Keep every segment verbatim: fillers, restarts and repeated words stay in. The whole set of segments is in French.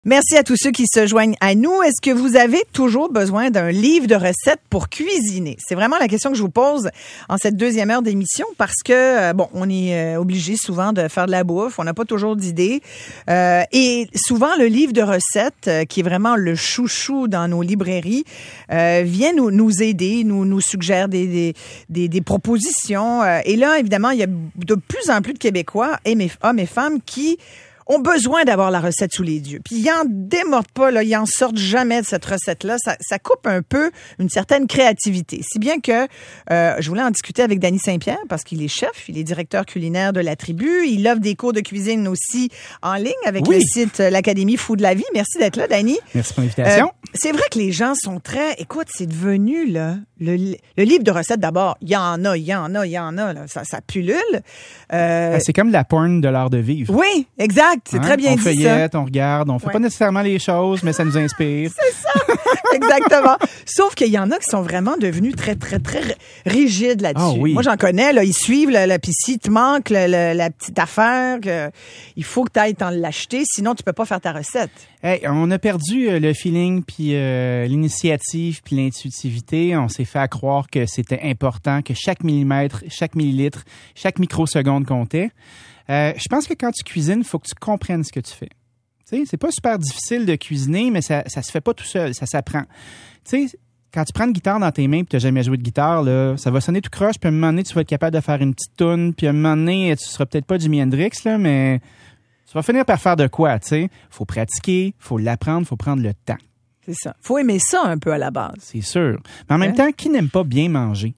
Merci à tous ceux qui se joignent à nous. Est-ce que vous avez toujours besoin d'un livre de recettes pour cuisiner? C'est vraiment la question que je vous pose en cette deuxième heure d'émission parce que, bon, on est obligé souvent de faire de la bouffe. On n'a pas toujours d'idées. Euh, et souvent, le livre de recettes, qui est vraiment le chouchou dans nos librairies, euh, vient nous, nous aider, nous, nous suggère des, des, des, des propositions. Et là, évidemment, il y a de plus en plus de Québécois, et mes, hommes et femmes, qui ont besoin d'avoir la recette sous les yeux. Puis ils en démordent pas, là, ils en sortent jamais de cette recette-là. Ça, ça coupe un peu une certaine créativité. Si bien que euh, je voulais en discuter avec Danny Saint-Pierre parce qu'il est chef, il est directeur culinaire de la Tribu. Il offre des cours de cuisine aussi en ligne avec oui. le site euh, l'Académie Fou de la Vie. Merci d'être là, Danny. Merci pour l'invitation. Euh, c'est vrai que les gens sont très... Écoute, c'est devenu, là, le, le livre de recettes d'abord. Il y en a, il y en a, il y en a. Là. Ça, ça pullule. Euh, c'est comme la porn de l'art de vivre. Oui, exact. C'est hein? très bien on dit, feuillette, ça. On regarde, on fait ouais. pas nécessairement les choses, mais ça nous inspire. C'est ça, exactement. Sauf qu'il y en a qui sont vraiment devenus très, très, très rigides là-dessus. Oh, oui. Moi, j'en connais, là, ils suivent, là, là, puis si te manque le, le, la petite affaire, que, il faut que tu ailles t'en l'acheter, sinon tu peux pas faire ta recette. Hey, on a perdu euh, le feeling, puis euh, l'initiative, puis l'intuitivité. On s'est fait à croire que c'était important, que chaque millimètre, chaque millilitre, chaque microseconde comptait. Euh, je pense que quand tu cuisines, il faut que tu comprennes ce que tu fais. Tu sais, c'est pas super difficile de cuisiner, mais ça ça se fait pas tout seul, ça s'apprend. Tu sais, quand tu prends une guitare dans tes mains et tu n'as jamais joué de guitare, là, ça va sonner tout croche, puis à un moment donné, tu vas être capable de faire une petite toune, puis à un moment donné, tu seras peut-être pas Jimi Hendrix, là, mais tu vas finir par faire de quoi, tu sais. Faut pratiquer, faut l'apprendre, faut prendre le temps. C'est ça. Faut aimer ça un peu à la base. C'est sûr. Mais en même ouais. temps, qui n'aime pas bien manger?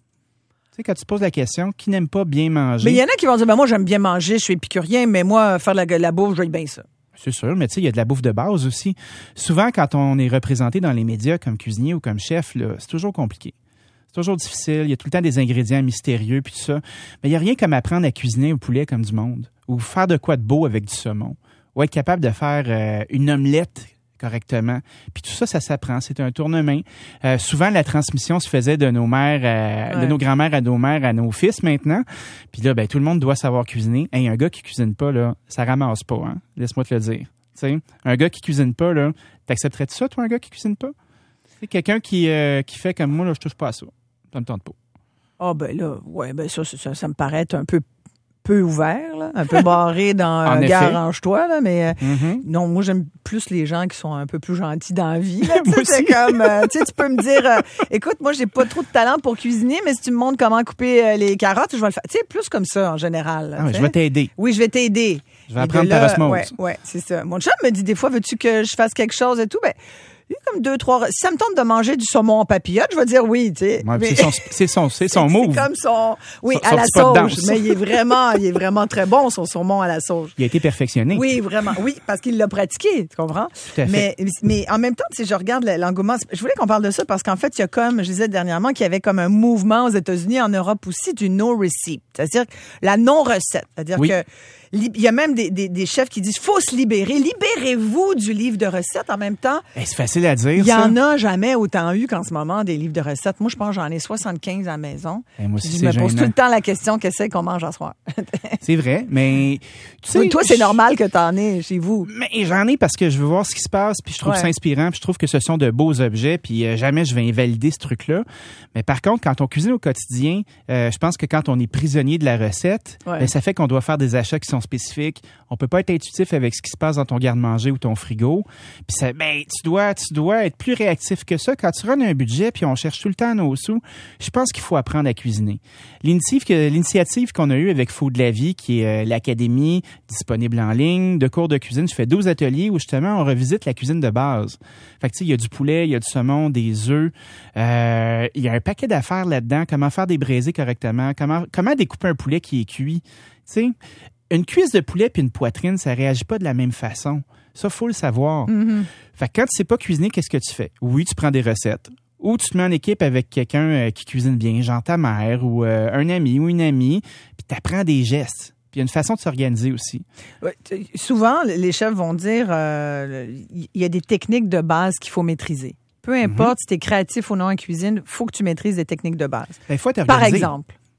Tu sais, quand tu te poses la question, qui n'aime pas bien manger? Mais il y en a qui vont dire, ben moi, j'aime bien manger, je suis épicurien, mais moi, faire la, la bouffe, j'aime bien ça. C'est sûr, mais tu sais, il y a de la bouffe de base aussi. Souvent, quand on est représenté dans les médias comme cuisinier ou comme chef, là, c'est toujours compliqué. C'est toujours difficile. Il y a tout le temps des ingrédients mystérieux puis tout ça. Mais il n'y a rien comme apprendre à cuisiner au poulet comme du monde. Ou faire de quoi de beau avec du saumon. Ou être capable de faire euh, une omelette correctement. Puis tout ça, ça s'apprend. C'est un tournement. Euh, souvent, la transmission se faisait de nos mères, à, ouais. de nos grands-mères à nos mères, à nos fils maintenant. Puis là, ben tout le monde doit savoir cuisiner. Hey, un gars qui cuisine pas, là, ça ramasse pas, hein? Laisse-moi te le dire. T'sais, un gars qui cuisine pas, là, t'accepterais-tu ça, toi, un gars qui cuisine pas? C'est quelqu'un qui, euh, qui fait comme moi, là, je touche pas à ça. Ça me tente pas. Ah, oh, ben là, ouais, ben ça, ça, ça me paraît être un peu peu ouvert, là, un peu barré dans euh, gare, arrange-toi, là, mais euh, mm-hmm. non, moi j'aime plus les gens qui sont un peu plus gentils dans la vie. Là, moi aussi. C'est comme, euh, tu sais, tu peux me dire, euh, écoute, moi j'ai pas trop de talent pour cuisiner, mais si tu me montres comment couper euh, les carottes, je vais le faire. Tu sais, plus comme ça en général. Là, ah, ouais, je vais t'aider. Oui, je vais t'aider. Je vais apprendre par osmose. Ouais, ouais, c'est ça. Mon chum me dit des fois, veux-tu que je fasse quelque chose et tout, ben. Comme deux, trois... Si ça me tente de manger du saumon en papillote, je vais dire oui, tu sais. Ouais, mais... c'est son, c'est son, c'est son move. C'est comme son, oui, son, à son la sauge. Mais il est vraiment, il est vraiment très bon, son saumon à la sauge. Il a été perfectionné. Oui, vraiment. Oui, parce qu'il l'a pratiqué, tu comprends? Tout à fait. Mais, mais en même temps, si je regarde l'engouement, je voulais qu'on parle de ça parce qu'en fait, il y a comme, je disais dernièrement, qu'il y avait comme un mouvement aux États-Unis, en Europe aussi, du no receipt. C'est-à-dire la non-recette. C'est-à-dire oui. que, il y a même des, des, des chefs qui disent faut se libérer. Libérez-vous du livre de recettes en même temps. Hey, c'est facile à dire. Il y ça. en a jamais autant eu qu'en ce moment des livres de recettes. Moi, je pense que j'en ai soixante-quinze à la maison. Hey, moi aussi, je c'est me pose gênant. tout le temps la question qu'est-ce qu'on mange à soir. C'est vrai, mais tu sais, oui, toi, c'est je... normal que t'en aies chez vous. Mais j'en ai parce que je veux voir ce qui se passe, puis je trouve ouais. ça inspirant, puis je trouve que ce sont de beaux objets, puis euh, jamais je vais invalider ce truc-là. Mais par contre, quand on cuisine au quotidien, euh, je pense que quand on est prisonnier de la recette, ouais. ben, ça fait qu'on doit faire des achats qui sont spécifiques. On peut pas être intuitif avec ce qui se passe dans ton garde-manger ou ton frigo. Puis ça, ben, tu dois, tu dois être plus réactif que ça. Quand tu runs un budget puis on cherche tout le temps nos sous, je pense qu'il faut apprendre à cuisiner. L'initiative, que, l'initiative qu'on a eue avec Fou de la Vie, qui est euh, l'académie disponible en ligne, de cours de cuisine, je fais douze ateliers où justement on revisite la cuisine de base. Fait que tu sais, il y a du poulet, il y a du saumon, des œufs, euh, il y a un paquet d'affaires là-dedans. Comment faire des braisés correctement, comment, comment découper un poulet qui est cuit. Tu sais, une cuisse de poulet puis une poitrine, ça réagit pas de la même façon. Ça, faut le savoir. Mm-hmm. Fait que quand tu sais pas cuisiner, qu'est-ce que tu fais? Oui, tu prends des recettes. Ou tu te mets en équipe avec quelqu'un euh, qui cuisine bien, genre ta mère ou euh, un ami ou une amie, puis tu apprends des gestes. Puis il y a une façon de s'organiser aussi. Ouais, souvent, les chefs vont dire euh, il y a des techniques de base qu'il faut maîtriser. Peu importe mm-hmm. si tu es créatif ou non en cuisine, il faut que tu maîtrises des techniques de base. Ben, faut être organisé. Par exemple.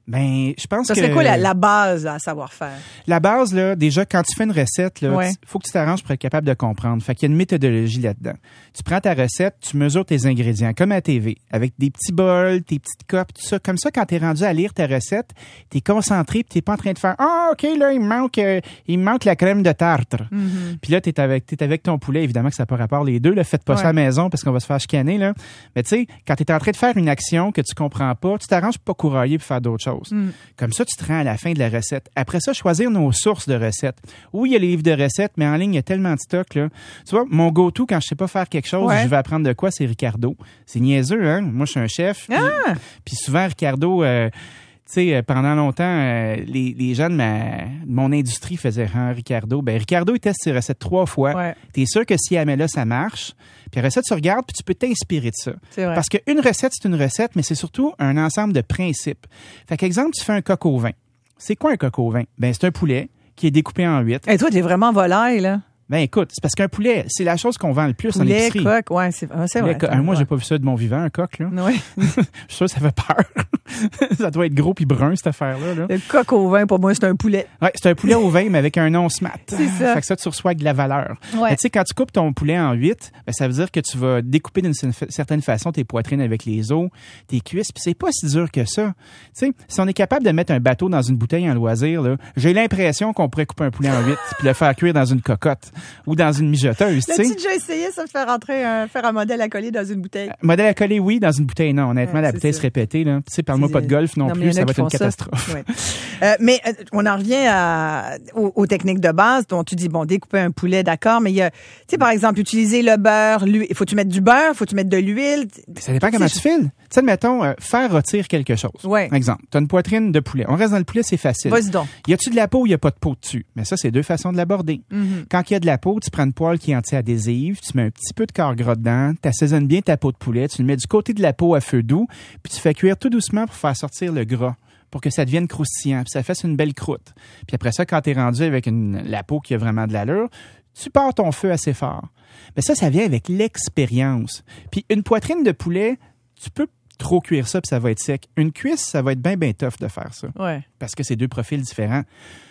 Ben, je pense ça que... Ça serait quoi la, la base à savoir faire? La base, là, déjà, quand tu fais une recette, là, ouais. il faut que tu t'arranges pour être capable de comprendre. Fait qu'il y a une méthodologie là-dedans. Tu prends ta recette, tu mesures tes ingrédients, comme à la T V, avec des petits bols, tes petites copes, tout ça. Comme ça, quand t'es rendu à lire ta recette, t'es concentré pis t'es pas en train de faire « Ah, OK, là, il me manque, euh, il me manque la crème de tartre. Mm-hmm. » Puis là, t'es avec, t'es avec ton poulet. Évidemment que ça n'a pas rapport les deux. Là, faites pas ouais. ça à la maison parce qu'on va se faire chicaner, là. Mais tu sais, quand t'es en train de faire une action que tu comprends pas, tu t'arranges pour pas courailler pour faire d'autres choses. Mm. Comme ça, tu te rends à la fin de la recette. Après ça, choisir nos sources de recettes. Oui, il y a les livres de recettes, mais en ligne, il y a tellement de stock, là. Tu vois, mon go-to, quand je sais pas faire quelque chose, ouais. je vais apprendre de quoi, c'est Ricardo. C'est niaiseux, hein? Moi, je suis un chef. Puis, ah! puis souvent, Ricardo, euh, tu sais, pendant longtemps, euh, les, les gens de, ma, de mon industrie faisaient hein, Ricardo. Ben, Ricardo, il teste ses recettes trois fois. Ouais. T'es sûr que si elle met là, ça marche. Puis la recette, tu regardes, puis tu peux t'inspirer de ça. C'est vrai. Parce qu'une recette, c'est une recette, mais c'est surtout un ensemble de principes. Fait qu'exemple, tu fais un coq au vin. C'est quoi un coq au vin? Ben, c'est un poulet qui est découpé en huit. Et toi, t'es vraiment volaille, là. Ben écoute, c'est parce qu'un poulet, c'est la chose qu'on vend le plus poulet, en épicerie. Poulet, coq, ouais, c'est, c'est vrai. Co- moi, ouais. j'ai pas vu ça de mon vivant, un coq, là. Oui. Je suis sûr que ça fait peur. Ça doit être gros puis brun, cette affaire-là. Là. Le coq au vin, pour moi, c'est un poulet. Oui, c'est un poulet au vin, mais avec un nom smart. C'est ça. Fait que ça, tu reçois de la valeur. Ouais. Tu sais, quand tu coupes ton poulet en huit, ben, ça veut dire que tu vas découper d'une certaine façon tes poitrines avec les os, tes cuisses, puis c'est pas si dur que ça. Tu sais, si on est capable de mettre un bateau dans une bouteille en loisir, là, j'ai l'impression qu'on pourrait couper un poulet en huit puis le faire cuire dans une cocotte ou dans une mijoteuse. L'as-tu déjà essayé ça, de faire rentrer un, faire un modèle à coller dans une bouteille? Euh, modèle à coller, oui, dans une bouteille, non. Honnêtement, ouais, la bouteille ça. se répétait, là. Tu sais, parle-moi c'est... pas de golf non, non plus, ça va être une catastrophe. Ouais. euh, mais euh, on en revient à, aux, aux techniques de base dont tu dis, bon, découper un poulet, d'accord, mais il y a, tu sais, par exemple, utiliser le beurre, l'huile. Il faut-tu mettre du beurre, faut-tu mettre de l'huile? Ça dépend comment tu files. Tu sais, admettons, euh, faire rôtir quelque chose. Ouais. Exemple, tu as une poitrine de poulet. On reste dans le poulet, c'est facile. Vas-y donc. Y a-tu de la peau ou y a pas de peau dessus? Mais ça, c'est deux façons de l'aborder. Mm-hmm. Quand il y a de la peau, tu prends une poêle qui est anti-adhésive, tu mets un petit peu de corps gras dedans, tu assaisonnes bien ta peau de poulet, tu le mets du côté de la peau à feu doux, puis tu fais cuire tout doucement pour faire sortir le gras, pour que ça devienne croustillant, puis ça fasse une belle croûte. Puis après ça, quand tu es rendu avec une, la peau qui a vraiment de l'allure, tu pars ton feu assez fort. Mais ça, ça vient avec l'expérience. Puis une poitrine de poulet, tu peux trop cuire ça, puis ça va être sec. Une cuisse, ça va être bien, bien tough de faire ça. Ouais. Parce que c'est deux profils différents.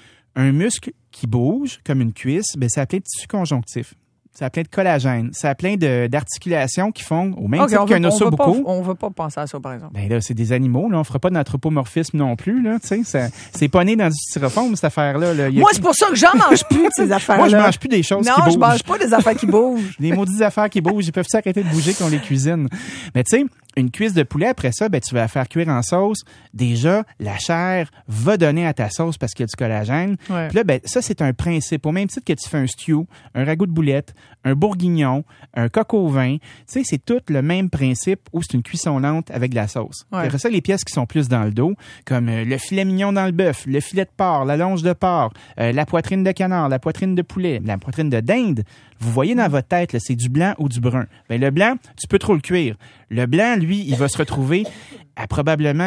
Un muscle qui bouge, comme une cuisse, ben, ça appelé tissu conjonctif. Ça a plein de collagène. Ça a plein de, d'articulations qui font au même okay, titre qu'un ossobuco. On ne veut pas penser à ça, par exemple. Ben là, c'est des animaux. Là. On ne fera pas d'anthropomorphisme non plus. Là, ça, c'est pas né dans du styrofoam, cette affaire-là. Là. Moi, c'est pour ça que j'en mange plus de ces affaires-là. Moi, je mange plus des choses non, qui bougent. Non, je mange pas des affaires qui bougent. Des maudites affaires qui bougent. Ils peuvent s'arrêter de bouger quand on les cuisine. Mais tu sais, une cuisse de poulet, après ça, ben, tu vas la faire cuire en sauce. Déjà, la chair va donner à ta sauce parce qu'il y a du collagène. Ouais. Puis là, ben, ça, c'est un principe. Au même titre que tu fais un stew, un ragoût de boulettes, un bourguignon, un coq au vin. Tu sais, c'est tout le même principe où c'est une cuisson lente avec de la sauce. Ouais. Après ça, les pièces qui sont plus dans le dos, comme euh, le filet mignon dans le bœuf, le filet de porc, la longe de porc, euh, la poitrine de canard, la poitrine de poulet, la poitrine de dinde. Vous voyez dans votre tête, là, c'est du blanc ou du brun. Ben, le blanc, tu peux trop le cuire. Le blanc, lui, il va se retrouver à probablement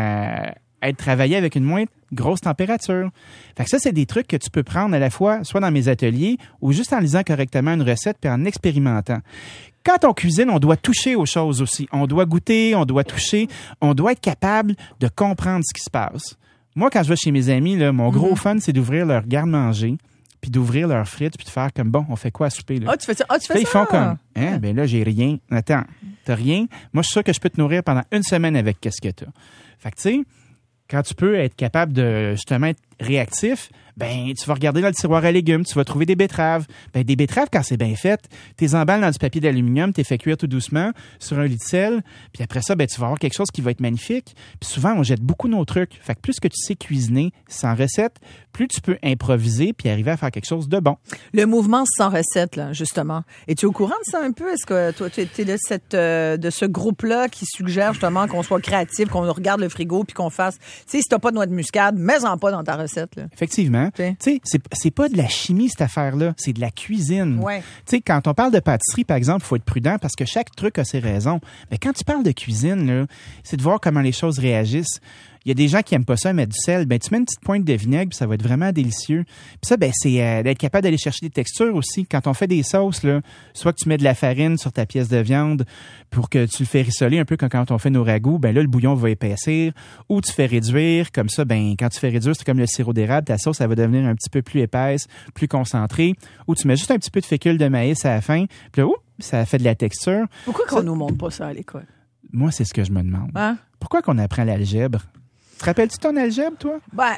à être travaillé avec une moins grosse température. Fait que ça, c'est des trucs que tu peux prendre à la fois, soit dans mes ateliers ou juste en lisant correctement une recette puis en expérimentant. Quand on cuisine, on doit toucher aux choses aussi. On doit goûter, on doit toucher, on doit être capable de comprendre ce qui se passe. Moi, quand je vais chez mes amis, là, mon gros mm-hmm. fun, c'est d'ouvrir leur garde-manger puis d'ouvrir leurs frites, puis de faire comme, bon, on fait quoi à souper, là? Ah, tu fais ça? Ah, tu fais ça? Ils font comme, hein, ben là, j'ai rien. Attends, t'as rien? Moi, je suis sûr que je peux te nourrir pendant une semaine avec qu'est-ce que t'as. Fait que, tu sais, quand tu peux être capable de, justement, être réactif, ben, tu vas regarder dans le tiroir à légumes, tu vas trouver des betteraves. Ben, des betteraves, quand c'est bien fait, t'es emballes dans du papier d'aluminium, t'es fait cuire tout doucement sur un lit de sel, puis après ça, ben, tu vas avoir quelque chose qui va être magnifique. Puis souvent, on jette beaucoup nos trucs. Fait que plus que tu sais cuisiner sans recette, plus tu peux improviser puis arriver à faire quelque chose de bon. Le mouvement sans recette, là, justement. Es-tu au courant de ça un peu? Est-ce que toi, tu es de, cette, euh, de ce groupe-là qui suggère justement qu'on soit créatif, qu'on regarde le frigo puis qu'on fasse, tu sais, si t'as pas de noix de muscade, mets-en pas dans ta recette, là. Effectivement. Tu sais, c'est, c'est pas de la chimie, cette affaire-là. C'est de la cuisine. Ouais. Tu sais, quand on parle de pâtisserie, par exemple, il faut être prudent parce que chaque truc a ses raisons. Mais quand tu parles de cuisine, là, c'est de voir comment les choses réagissent. Il y a des gens qui aiment pas ça, mettre du sel. Ben, tu mets une petite pointe de vinaigre, puis ça va être vraiment délicieux. Puis ça, ben, c'est euh, d'être capable d'aller chercher des textures aussi. Quand on fait des sauces, là, soit que tu mets de la farine sur ta pièce de viande pour que tu le fais rissoler un peu comme quand on fait nos ragoûts, ben là, le bouillon va épaissir. Ou tu fais réduire, comme ça, ben, quand tu fais réduire, c'est comme le sirop d'érable, ta sauce, elle va devenir un petit peu plus épaisse, plus concentrée. Ou tu mets juste un petit peu de fécule de maïs à la fin, puis là, oups, ça fait de la texture. Pourquoi qu'on nous montre pas ça à l'école? Moi, c'est ce que je me demande. Hein? Pourquoi qu'on apprend l'algèbre? Te rappelles-tu ton algèbre, toi? Ben,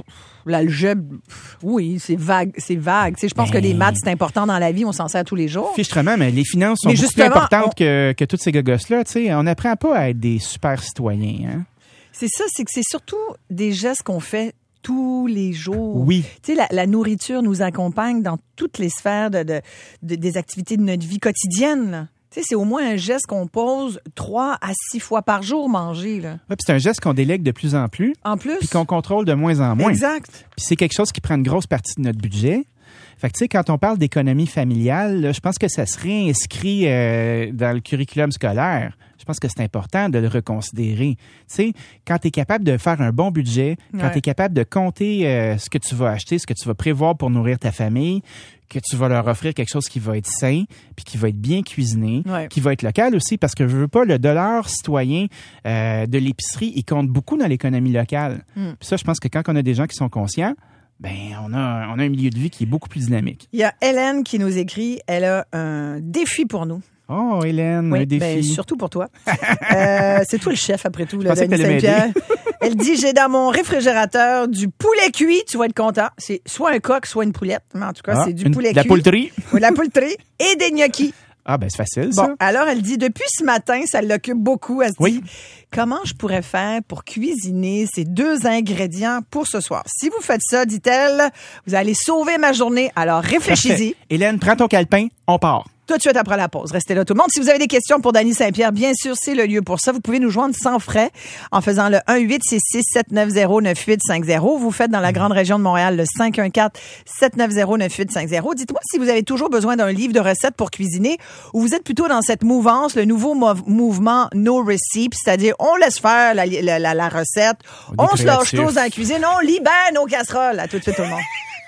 l'algèbre, oui, c'est vague. C'est vague. Tu sais, je pense ben, que les maths, c'est important dans la vie. On s'en sert tous les jours. Fichtrement, mais les finances sont mais beaucoup plus importantes on... que, que toutes ces gogosses-là. Tu sais, on n'apprend pas à être des super citoyens. Hein? C'est ça, c'est que c'est surtout des gestes qu'on fait tous les jours. Oui. Tu sais, la, la nourriture nous accompagne dans toutes les sphères de, de, de, des activités de notre vie quotidienne, là. Tu sais, c'est au moins un geste qu'on pose trois à six fois par jour, manger, là. Ouais, puis c'est un geste qu'on délègue de plus en plus. En plus. Puis qu'on contrôle de moins en moins. Exact. Puis c'est quelque chose qui prend une grosse partie de notre budget. Fait que, tu sais, quand on parle d'économie familiale, là, je pense que ça se réinscrit euh, dans le curriculum scolaire. Je pense que c'est important de le reconsidérer. Tu sais, quand tu es capable de faire un bon budget, quand ouais. tu es capable de compter euh, ce que tu vas acheter, ce que tu vas prévoir pour nourrir ta famille, que tu vas leur offrir quelque chose qui va être sain, puis qui va être bien cuisiné, ouais. qui va être local aussi, parce que je veux pas, le dollar citoyen euh, de l'épicerie, il compte beaucoup dans l'économie locale. Mm. Puis ça, je pense que quand on a des gens qui sont conscients, ben on a, on a un milieu de vie qui est beaucoup plus dynamique. Il y a Hélène qui nous écrit, elle a un défi pour nous. Oh, Hélène, oui, un défi. Ben, surtout pour toi. euh, c'est toi le chef, après tout, là, Dany Saint-Pierre. Elle dit, j'ai dans mon réfrigérateur du poulet cuit, tu vas être content. C'est soit un coq, soit une poulette. Mais en tout cas, ah, c'est du une, poulet la cuit. La poultrie. Oui, la poultrie. Et des gnocchis. Ah, ben c'est facile, bon, ça. Alors, elle dit, depuis ce matin, ça l'occupe beaucoup. Elle se oui. dit, comment je pourrais faire pour cuisiner ces deux ingrédients pour ce soir? Si vous faites ça, dit-elle, vous allez sauver ma journée. Alors, réfléchis-y. Hélène, prends ton calepin, on part. Tout de suite après la pause. Restez là tout le monde. Si vous avez des questions pour Dany Saint-Pierre, bien sûr, c'est le lieu pour ça. Vous pouvez nous joindre sans frais en faisant le un huit six six sept neuf zéro neuf huit cinq zéro. Vous faites dans la grande région de Montréal le cinq un quatre sept neuf zéro neuf huit cinq zéro. Dites-moi si vous avez toujours besoin d'un livre de recettes pour cuisiner ou vous êtes plutôt dans cette mouvance, le nouveau mov- mouvement No Recipe, c'est-à-dire on laisse faire la, la, la, la recette, on, on se lâche tous dans la cuisine, on libère nos casseroles. À tout de suite tout le monde.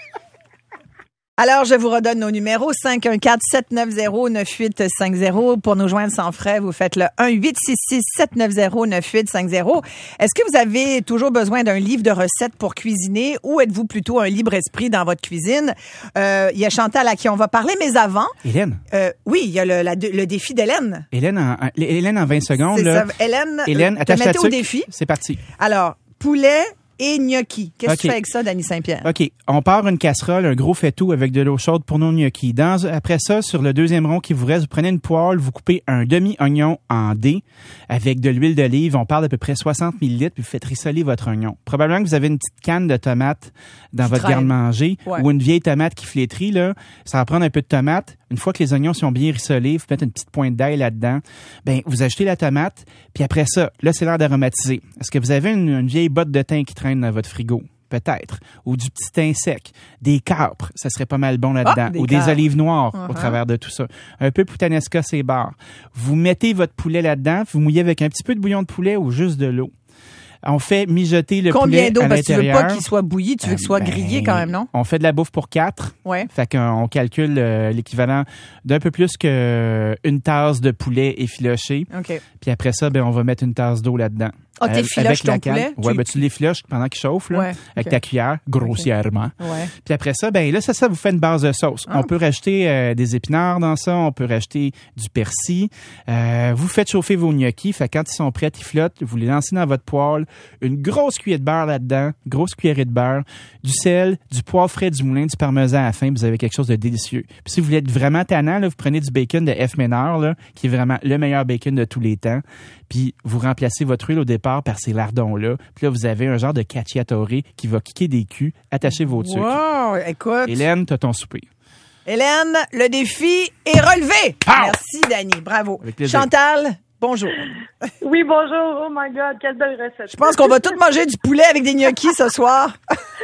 Alors, je vous redonne nos numéros, cinq un quatre sept neuf zéro neuf huit cinq zéro. Pour nous joindre sans frais, vous faites le un huit six six sept neuf zéro neuf huit cinq zéro. Est-ce que vous avez toujours besoin d'un livre de recettes pour cuisiner ou êtes-vous plutôt un libre esprit dans votre cuisine? Euh, il y a Chantal à qui on va parler, mais avant... Hélène? Euh, oui, il y a le, la, le défi d'Hélène. Hélène en, Hélène en vingt secondes. C'est là. ça. Hélène, Hélène, te mettez au défi. C'est parti. Alors, poulet... et gnocchi. Qu'est-ce okay. que tu fais avec ça, Dany Saint-Pierre? OK. On part une casserole, un gros faitout avec de l'eau chaude pour nos gnocchis. Dans, après ça, sur le deuxième rond qui vous reste, vous prenez une poêle, vous coupez un demi-oignon en dés avec de l'huile d'olive. On parle d'à peu près soixante millilitres, puis vous faites rissoler votre oignon. Probablement que vous avez une petite canne de tomates dans qui votre traîne. garde-manger Ouais. ou une vieille tomate qui flétrit, là. Ça va prendre un peu de tomate. Une fois que les oignons sont bien rissolés, vous mettez une petite pointe d'ail là-dedans. Ben, vous ajoutez la tomate, puis après ça, là, c'est l'heure d'aromatiser. Est-ce que vous avez une, une vieille botte de thym qui traîne dans votre frigo? Peut-être. Ou du petit thym sec. Des capres, ça serait pas mal bon là-dedans. Ah, des ou capres. des olives noires Uh-huh. au travers de tout ça. Un peu puttanesca, c'est barre. Vous mettez votre poulet là-dedans, vous mouillez avec un petit peu de bouillon de poulet ou juste de l'eau. On fait mijoter le Combien poulet d'eau? à Parce que tu veux l'intérieur. pas qu'il soit bouilli, tu veux qu'il soit Ben, grillé quand même, non? On fait de la bouffe pour quatre. Ouais. Fait qu'on calcule euh, l'équivalent d'un peu plus qu'une tasse de poulet effiloché. OK. Puis après ça, ben on va mettre une tasse d'eau là-dedans. Ah, t'effiloches ton poulet? Ouais, Tu- ben tu l'effiloches pendant qu'il chauffe, là, Ouais, avec ok. ta cuillère, grossièrement. Ouais. Puis après ça, ben là, ça, ça vous fait une base de sauce. Ah. On peut rajouter euh, des épinards dans ça, on peut rajouter du persil. Euh, vous faites chauffer vos gnocchis, fait que quand ils sont prêts, ils flottent, vous les lancez dans votre poêle, une grosse cuillère de beurre là-dedans, grosse cuillerée de beurre, du sel, du poivre frais du moulin, du parmesan à la fin, vous avez quelque chose de délicieux. Puis si vous voulez être vraiment tannant, là, vous prenez du bacon de F. Ménard, là, qui est vraiment le meilleur bacon de tous les temps. Puis vous remplacez votre huile au départ par ces lardons-là. Puis là, vous avez un genre de cacciatore qui va kicker des culs. Attachez vos trucs. Wow! Écoute. Hélène, t'as ton souper. Hélène, le défi est relevé. Pow! Merci, Dany. Bravo. Avec plaisir. Chantal, bonjour. Oui, bonjour. Oh my God, quelle belle recette. Je pense qu'on va tous manger du poulet avec des gnocchis ce soir.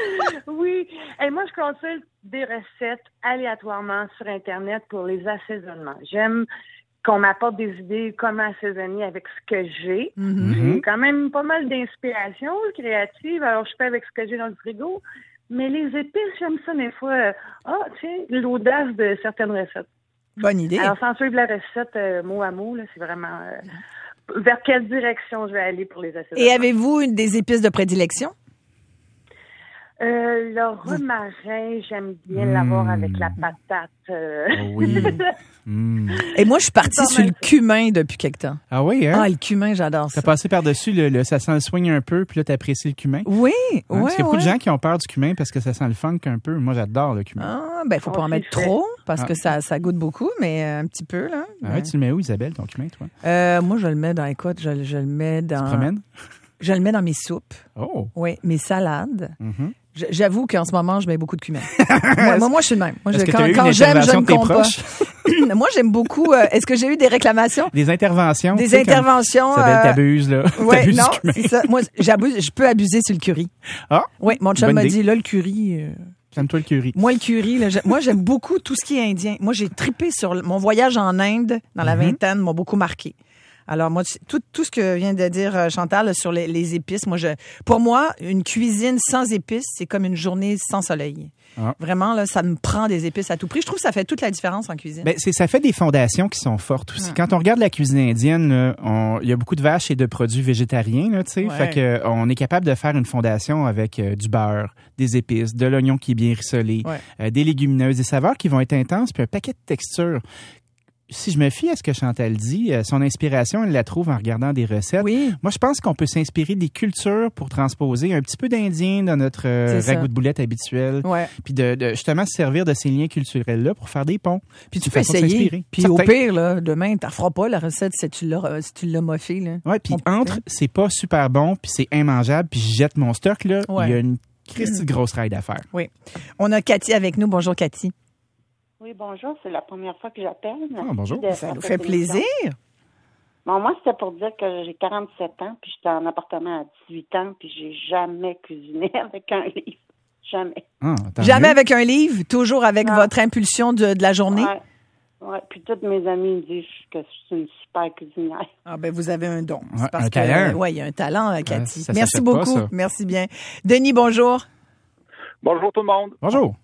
Oui. Et moi, je consulte des recettes aléatoirement sur Internet pour les assaisonnements. J'aime qu'on m'apporte des idées comment assaisonner avec ce que j'ai. Mm-hmm. J'ai quand même pas mal d'inspiration créative, alors je fais avec ce que j'ai dans le frigo. Mais les épices, j'aime ça des fois. Euh, ah, tiens, l'audace de certaines recettes. Bonne idée. Alors, sans suivre la recette euh, mot à mot, là, c'est vraiment euh, vers quelle direction je vais aller pour les assaisonnements. Et avez-vous une des épices de prédilection? Euh, le romarin, j'aime bien mmh. l'avoir avec la patate. Euh... Oh oui. mmh. Et moi, je suis partie sur le cumin depuis quelque temps. Ah oui, hein? Ah, le cumin, j'adore ça. T'as passé par-dessus, le, le, ça sent le swing un peu, puis là, t'apprécies le cumin. Oui, hein? oui, Parce qu'il y a beaucoup ouais. de gens qui ont peur du cumin parce que ça sent le funk un peu. Moi, j'adore le cumin. Ah, ben, faut pas oh, en mettre fait. trop parce ah. que ça, ça goûte beaucoup, mais un petit peu, là. Ah ouais, tu le mets où, Isabelle, ton cumin, toi? Euh, moi, je le mets dans, écoute, je, je le mets dans... Tu te promènes? Je le mets dans mes soupes. Oh! Oui, mes salades. Mm-hmm. J'avoue qu'en ce moment, je mets beaucoup de cumin. moi, moi, moi, je suis de même. Moi, je, est-ce que quand, t'as eu quand une j'aime, je intervention ne de tes compte proches? pas. Moi, j'aime beaucoup. Euh, est-ce que j'ai eu des réclamations? Des interventions. Des tu sais, interventions. Isabelle, euh, t'abuses, là. Ouais, T'abuses non, du cumin. c'est ça. Moi, j'abuse, je peux abuser sur le curry. Ah! Oui, mon chum bonne m'a idée. dit, là, le curry. Euh, J'aime-toi le curry. moi, le curry, là, moi, j'aime beaucoup tout ce qui est indien. Moi, j'ai trippé sur le- mon voyage en Inde dans la Mm-hmm. vingtaine, m'a beaucoup marqué. Alors, moi, tout, tout ce que vient de dire euh, Chantal là, sur les, les épices, moi, je, pour moi, une cuisine sans épices, c'est comme une journée sans soleil. Ah. Vraiment, là, ça me prend des épices à tout prix. Je trouve que ça fait toute la différence en cuisine. Ben, c'est, ça fait des fondations qui sont fortes aussi. Ah. Quand on regarde la cuisine indienne, là, on- il y a beaucoup de vaches et de produits végétariens, là, tu sais. Ouais. Fait que, euh, on est capable de faire une fondation avec euh, du beurre, des épices, de l'oignon qui est bien rissolé, Ouais. euh, des légumineuses, des saveurs qui vont être intenses, puis un paquet de textures. Si je me fie à ce que Chantal dit, euh, son inspiration, elle la trouve en regardant des recettes. Oui. Moi, je pense qu'on peut s'inspirer des cultures pour transposer un petit peu d'indien dans notre euh, C'est ça. ragoût de boulette habituel. Ouais. Puis de, de justement se servir de ces liens culturels-là pour faire des ponts. Puis tu Une peux façon de essayer. s'inspirer. Puis au Certain. pire, là, demain, t'en feras pas la recette si tu l'as, euh, si tu l'as moffé, là. Ouais, puis On- entre, c'est pas super bon, puis c'est immangeable, puis je jette mon stock, là, il Ouais. y a une Christie de grosse ride à faire. Oui. On a Cathy avec nous. Bonjour, Cathy. Oui, bonjour. C'est la première fois que j'appelle. Ah, bonjour. Merci de Ça faire nous cette fait émission. plaisir. Bon, moi, c'était pour dire que j'ai quarante-sept ans, puis j'étais en appartement à dix-huit ans, puis j'ai jamais cuisiné avec un livre. Jamais. Ah, tant Jamais mieux. avec un livre, toujours avec Non. votre impulsion de, de la journée. Ouais. Ouais. Puis toutes mes amies me disent que je suis une super cuisinière. Ah ben vous avez un don. Ouais, C'est parce un que, talent. ouais, il y a un talent, euh, Cathy. ça Merci s'achète pas, beaucoup. ça. Merci bien. Denis, bonjour. Bonjour tout le monde. Bonjour.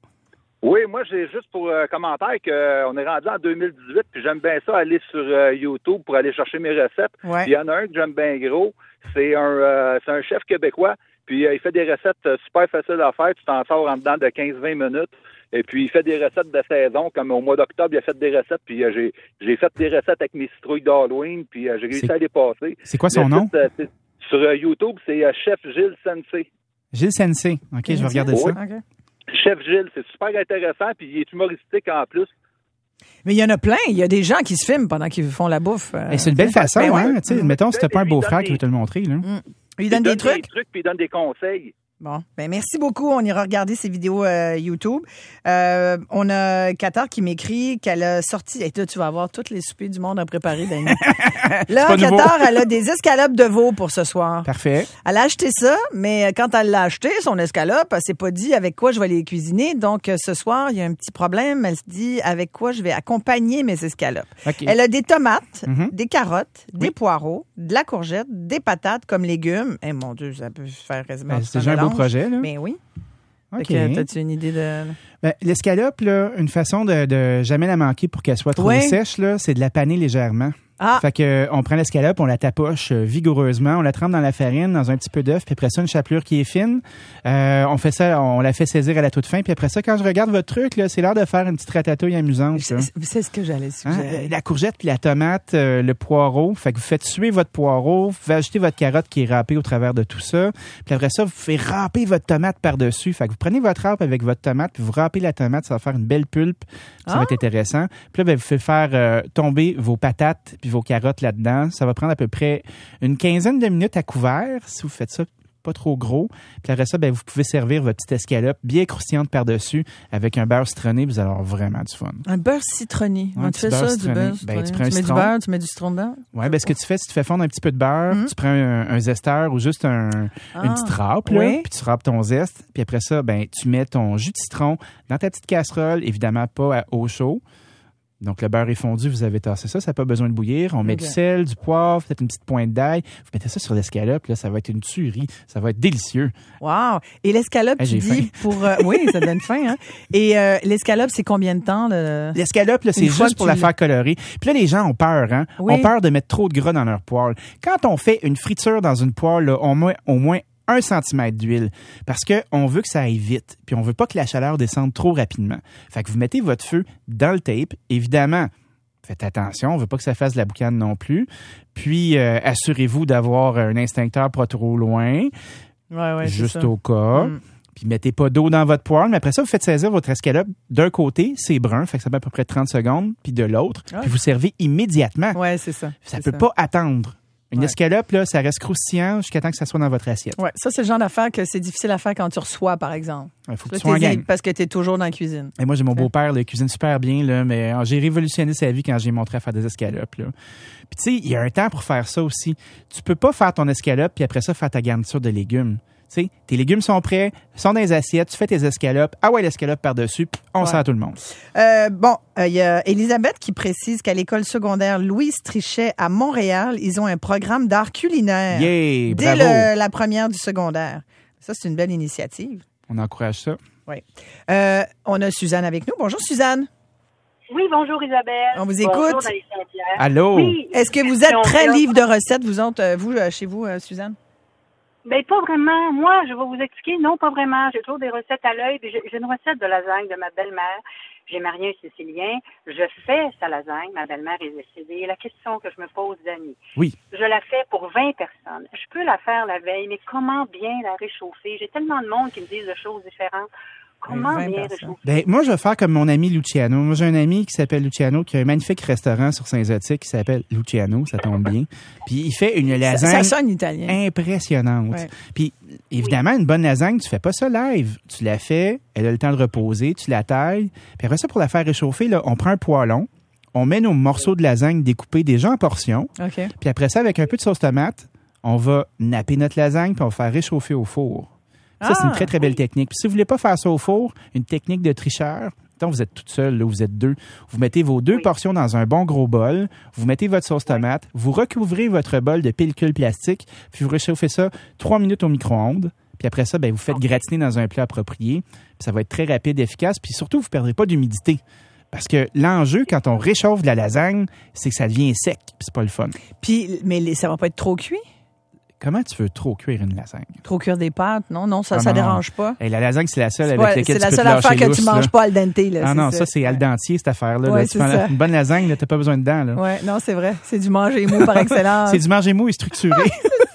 Oui, moi j'ai juste pour euh, commentaire qu'on est rendu en deux mille dix-huit, puis j'aime bien ça aller sur euh, YouTube pour aller chercher mes recettes. Ouais. Puis il y en a un que j'aime bien gros, c'est un euh, c'est un chef québécois, puis euh, il fait des recettes euh, super faciles à faire, tu t'en sors en dedans de quinze à vingt minutes. Et puis il fait des recettes de saison, comme au mois d'octobre, il a fait des recettes, puis euh, j'ai j'ai fait des recettes avec mes citrouilles d'Halloween, puis euh, j'ai réussi C'est- à les passer. C'est quoi son Le nom? site, euh, c'est- sur euh, YouTube, c'est euh, Chef Gilles Sensei. Gilles Sensei. OK, je vais regarder ça. Oui. OK. Chef Gilles, c'est super intéressant, puis il est humoristique en plus. Mais il y en a plein. Il y a des gens qui se filment pendant qu'ils font la bouffe. euh, Et c'est une belle façon, ben ouais. hein? Tu sais, mettons, si t'as pas un Il beau-frère donne qui veut te le montrer, là. Il donne des trucs. Des trucs, puis il donne des conseils. Bon, ben merci beaucoup. On ira regarder ces vidéos euh, YouTube. Euh, on a Qatar qui m'écrit qu'elle a sorti. Et toi, tu vas avoir tous les soupers du monde à préparer, Dani. Là, pas nouveau. Qatar, elle a des escalopes de veau pour ce soir. Parfait. Elle a acheté ça, mais quand elle l'a acheté, son escalope, elle s'est pas dit avec quoi je vais les cuisiner. Donc, euh, ce soir, il y a un petit problème. Elle se dit avec quoi je vais accompagner mes escalopes. OK. Elle a des tomates, Mhm. des carottes, des Oui. poireaux, de la courgette, des patates comme légumes. Eh mon Dieu, ça peut faire quasiment Ben, tout c'est un déjà un beau mélange. projet, là. Mais oui. OK. Fait que, t'as-tu une idée de... Ben, l'escalope, là, une façon de, de jamais la manquer pour qu'elle soit trop Oui. sèche, là, c'est de la paner légèrement. Ah, Fait que euh, on prend l'escalope, on la tapoche euh, vigoureusement, on la trempe dans la farine, dans un petit peu d'œuf, puis après ça une chapelure qui est fine. Euh, on fait ça, on la fait saisir à la toute fin, puis après ça, quand je regarde votre truc, là, c'est l'heure de faire une petite ratatouille amusante. c'est là. c'est ce que j'allais Hein? suggérer. Euh, La courgette puis la tomate, euh, le poireau. Fait que vous faites suer votre poireau, vous faites ajouter votre carotte qui est râpée au travers de tout ça. Puis après ça, vous faites râper votre tomate par-dessus. Fait que vous prenez votre râpe avec votre tomate, puis vous râpez la tomate, ça va faire une belle pulpe. Ça Ah. va être intéressant. Puis là, ben, vous faites faire euh, tomber vos patates puis vos carottes là-dedans. Ça va prendre à peu près une quinzaine de minutes à couvert si vous faites ça pas trop gros. Puis après ça, ben, vous pouvez servir votre petite escalope bien croustillante par-dessus avec un beurre citronné. Vous allez avoir vraiment du fun. Un beurre citronné. Ouais, Comment un tu petit fais beurre ça, du citronné. beurre Ben, citronné? tu prends un mets du citron. beurre, tu mets du citron dedans? Ouais, ben ce que tu fais, c'est que tu fais fondre un petit peu de beurre, Mhm. tu prends un, un zesteur ou juste un, Ah, une petite râpe, là, oui. puis tu râpes ton zeste, puis après ça, ben tu mets ton jus de citron dans ta petite casserole, évidemment pas à eau chaud. Donc, le beurre est fondu, vous avez tassé ça, ça n'a pas besoin de bouillir. On met okay. du sel, du poivre, peut-être une petite pointe d'ail. Vous mettez ça sur l'escalope, là, ça va être une tuerie. Ça va être délicieux. Wow! Et l'escalope, hey, tu dis faim. pour... Euh, oui, ça donne faim, hein? Et euh, l'escalope, c'est combien de temps? Le... L'escalope, là, c'est juste pour la faire colorer. Puis là, les gens ont peur, hein? Oui. Ont peur de mettre trop de gras dans leur poêle. Quand on fait une friture dans une poêle, là, on met au moins un centimètre d'huile parce que on veut que ça aille vite puis on veut pas que la chaleur descende trop rapidement. Fait que vous mettez votre feu dans le tape. Évidemment, faites attention, on veut pas que ça fasse de la boucane non plus. Puis, euh, assurez-vous d'avoir un extincteur pas trop loin, ouais, ouais, juste au cas. Mm. Puis, mettez pas d'eau dans votre poêle. Mais après ça, vous faites saisir votre escalope. D'un côté, c'est brun, fait que ça met à peu près trente secondes. Puis de l'autre, ouais. puis vous servez immédiatement. Ouais, c'est ça. Ça c'est peut ça. pas attendre. Une ouais. escalope, là, ça reste croustillant jusqu'à temps que ça soit dans votre assiette. Ouais, ça, c'est le genre d'affaire que c'est difficile à faire quand tu reçois, par exemple. Il faut que tu sois en gang. Parce que tu es toujours dans la cuisine. Et moi, j'ai mon beau-père, il cuisine super bien, là, mais j'ai révolutionné sa vie quand j'ai montré à faire des escalopes. Là. Puis tu sais, il y a un temps pour faire ça aussi. Tu peux pas faire ton escalope puis après ça, faire ta garniture de légumes. Tu sais, tes légumes sont prêts, sont dans les assiettes, tu fais tes escalopes, ah ouais, l'escalope par-dessus, puis on ouais. sert à tout le monde. Euh, bon, il euh, y a Elisabeth qui précise qu'à l'école secondaire Louise Trichet à Montréal, ils ont un programme d'art culinaire. Yeah, dès bravo. Le, la première du secondaire. Ça, c'est une belle initiative. On encourage ça. Oui. Euh, on a Suzanne avec nous. Bonjour, Suzanne. Oui, bonjour Isabelle. On vous écoute. Bonjour Dany Saint-Pierre. Allô. Oui. Est-ce que vous êtes très livre de recettes, vous autres, euh, vous, euh, chez vous, euh, Suzanne? Ben pas vraiment. Moi, je vais vous expliquer. Non, pas vraiment. J'ai toujours des recettes à l'œil. J'ai, j'ai une recette de lasagne de ma belle-mère. J'ai marié un Sicilien. Je fais sa lasagne. Ma belle-mère est décédée. La question que je me pose, Dany. Oui. Je la fais pour vingt personnes. Je peux la faire la veille, mais comment bien la réchauffer? J'ai tellement de monde qui me disent de choses différentes. Comment bien réchauffer? Ben, moi, je vais faire comme mon ami Luciano. Moi, j'ai un ami qui s'appelle Luciano, qui a un magnifique restaurant sur Saint-Zotique qui s'appelle Luciano, ça tombe bien. Puis, il fait une lasagne ça, ça sonne italien. impressionnante. Ouais. Puis, évidemment, une bonne lasagne, tu fais pas ça live. Tu la fais, elle a le temps de reposer, tu la tailles. Puis après ça, pour la faire réchauffer, là, on prend un poêlon, on met nos morceaux de lasagne découpés déjà en portions. Okay. Puis après ça, avec un peu de sauce tomate, on va napper notre lasagne puis on va faire réchauffer au four. Ça, ah, c'est une très, très belle oui. technique. Puis si vous voulez pas faire ça au four, une technique de tricheur, donc vous êtes toute seule, là, vous êtes deux, vous mettez vos deux oui. portions dans un bon gros bol, vous mettez votre sauce tomate, vous recouvrez votre bol de pellicule plastique, puis vous réchauffez ça trois minutes au micro-ondes. Puis après ça, ben, vous faites gratiner dans un plat approprié. Puis ça va être très rapide, efficace. Puis surtout, vous ne perdrez pas d'humidité. Parce que l'enjeu, quand on réchauffe de la lasagne, c'est que ça devient sec. Puis c'est pas le fun. Puis, mais ça va pas être trop cuit? Comment tu veux trop cuire une lasagne? Trop cuire des pâtes? Non, non, ça, ah, ça non. dérange pas. Et la lasagne, c'est la seule avec ouais, laquelle tu peux te lâcher C'est la seule affaire que lousse, tu manges là. pas al dente. Là, ah non, ça, ça c'est al dentier, cette affaire-là. Ouais, là. Tu prends la, une bonne lasagne, là, t'as pas besoin de dents. Là. Ouais, non, c'est vrai. C'est du manger mou par excellence. C'est du manger mou et structuré.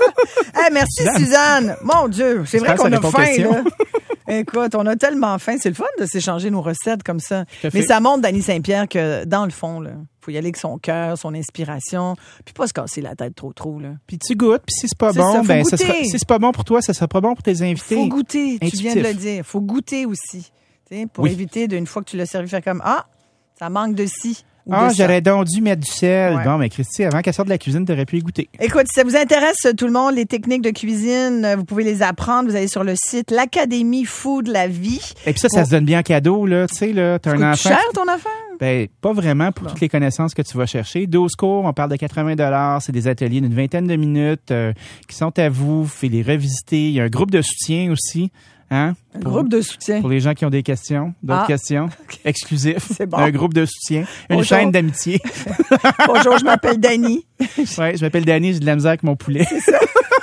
Hey, merci, Suzanne. Suzanne. Mon Dieu, c'est vrai qu'on a faim, là. Écoute, on a tellement faim. C'est le fun de s'échanger nos recettes comme ça. Mais ça montre, Dany Saint-Pierre, que dans le fond, il faut y aller avec son cœur, son inspiration, puis pas se casser la tête trop trop. Là. Puis tu goûtes, puis si c'est pas c'est bon, ça, ben ça sera, si c'est pas bon pour toi, ça sera pas bon pour tes invités. Faut goûter, Intuitif. Tu viens de le dire. Faut goûter aussi. Pour oui. éviter d'une fois que tu l'as servi, faire comme ah, ça manque de ci. Ah, j'aurais donc dû mettre du sel. Ouais. Bon, mais Christy, avant qu'elle sorte de la cuisine, t'aurais pu y goûter. Écoute, si ça vous intéresse, tout le monde, les techniques de cuisine, vous pouvez les apprendre. Vous allez sur le site l'Académie Food La Vie. Et puis ça, ça bon. se donne bien en cadeau, là. Tu sais, là, t'as un enfant. C'est cher, ton affaire? Ben, pas vraiment pour bon. toutes les connaissances que tu vas chercher. douze cours, on parle de quatre-vingts dollars. C'est des ateliers d'une vingtaine de minutes euh, qui sont à vous. Vous pouvez les revisiter. Il y a un groupe de soutien aussi. Hein? Un pour, groupe de soutien. Pour les gens qui ont des questions, d'autres ah. questions. Exclusif. C'est bon. Un groupe de soutien. Une Bonjour. chaîne d'amitié. Bonjour, je m'appelle Dany. Ouais, je m'appelle Dany, j'ai de la misère avec mon poulet. C'est ça.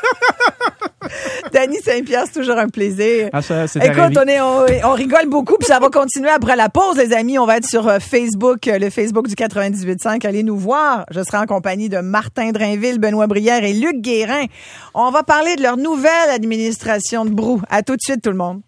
Dany Saint-Pierre, c'est toujours un plaisir. Ah, ça, c'est Écoute, on, est, on, on rigole beaucoup, puis ça va continuer après la pause, les amis. On va être sur Facebook, le Facebook du quatre-vingt-dix-huit cinq. Allez nous voir. Je serai en compagnie de Martin Drainville, Benoît Brière et Luc Guérin. On va parler de leur nouvelle administration de Brou. À tout de suite, tout le monde.